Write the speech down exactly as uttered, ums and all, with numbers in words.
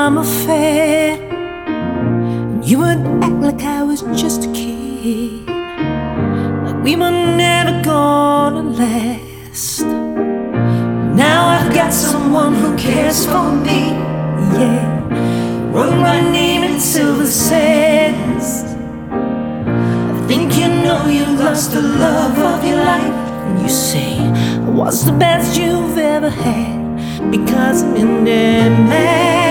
some affair. You would act like I was just a kid, like we were never gonna last. Now I've got someone who cares for me, yeah. Wrote my name in silver sands. I think you know you lost the love of your life, and you say, what's the best you've ever had? Because I'm in demand.